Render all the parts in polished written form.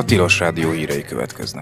Tilos Rádió hírei következnek.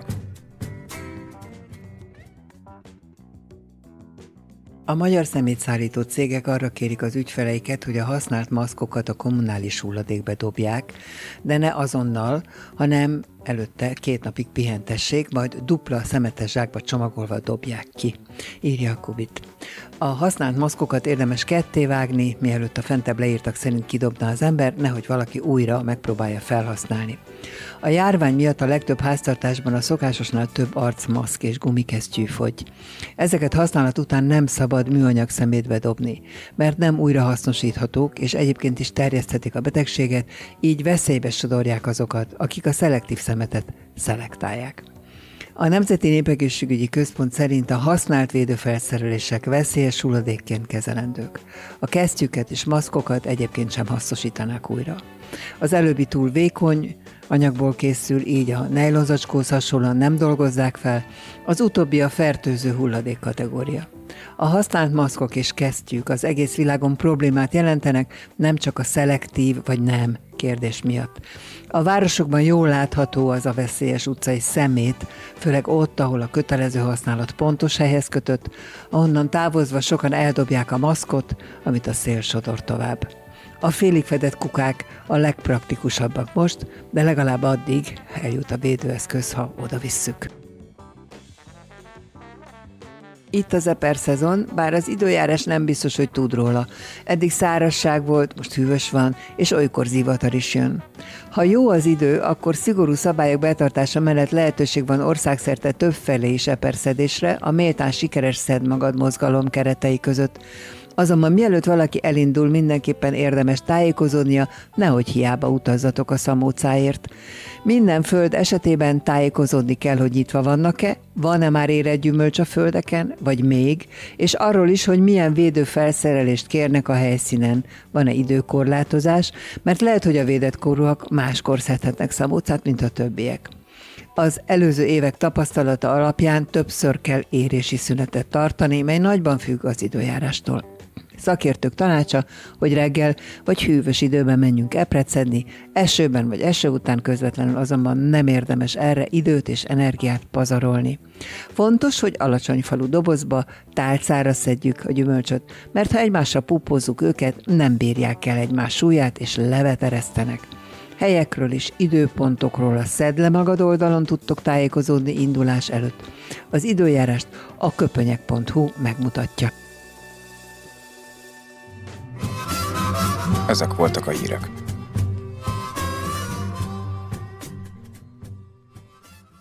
A magyar szemétszállító cégek arra kérik az ügyfeleiket, hogy a használt maszkokat a kommunális hulladékbe dobják, de ne azonnal, hanem előtte 2 napig pihentessék, majd dupla szemetes zsákba csomagolva dobják ki, írja a Kubit. A használt maszkokat érdemes kettévágni, mielőtt a fentebb leírtak szerint kidobna az ember, nehogy valaki újra megpróbálja felhasználni. A járvány miatt a legtöbb háztartásban a szokásosnál több arcmaszk és gumikesztyű fogy. Ezeket használat után nem szabad műanyag szemétbe dobni, mert nem újrahasznosíthatók, és egyébként is terjeszthetik a betegséget, így veszélybe sodorják azokat, akik a szelektív szemetet szelektálják. A Nemzeti Népegészségügyi Központ szerint a használt védőfelszerelések veszélyes hulladékként kezelendők. A kesztyűket és maszkokat egyébként sem hasznosítanák újra. Az előbbi túl vékony anyagból készül, így a nejlonzacskóhoz hasonlóan nem dolgozzák fel, az utóbbi a fertőző hulladék kategória. A használt maszkok és kesztyűk az egész világon problémát jelentenek, nem csak a szelektív vagy nem kérdés miatt. A városokban jól látható az a veszélyes utcai szemét, főleg ott, ahol a kötelező használat pontos helyhez kötött, ahonnan távozva sokan eldobják a maszkot, amit a szél sodor tovább. A félig fedett kukák a legpraktikusabbak most, de legalább addig eljut a védőeszköz, ha oda visszük. Itt az eper szezon, bár az időjárás nem biztos, hogy tud róla. Eddig szárazság volt, most hűvös van, és olykor zivatar is jön. Ha jó az idő, akkor szigorú szabályok betartása mellett lehetőség van országszerte többfelé is eperszedésre, a méltán sikeres Szedd Magad mozgalom keretei között. Azonban mielőtt valaki elindul, mindenképpen érdemes tájékozódnia, nehogy hiába utazzatok a szamócáért. Minden föld esetében tájékozódni kell, hogy nyitva vannak-e, van-e már érett gyümölcs a földeken, vagy még, és arról is, hogy milyen védőfelszerelést kérnek a helyszínen, van-e időkorlátozás, mert lehet, hogy a védett korúak máskor szedhetnek szamócát, mint a többiek. Az előző évek tapasztalata alapján többször kell érési szünetet tartani, mely nagyban függ az időjárástól. Szakértők tanácsa, hogy reggel vagy hűvös időben menjünk epret szedni, esőben vagy eső után közvetlenül azonban nem érdemes erre időt és energiát pazarolni. Fontos, hogy alacsony falu dobozba, tálcára szedjük a gyümölcsöt, mert ha egymásra pupózzuk őket, nem bírják el egymás súlyát és levet eresztenek. Helyekről és időpontokról a Szedd le magad oldalon tudtok tájékozódni indulás előtt. Az időjárást a köpönyek.hu megmutatja. Ezek voltak a hírek.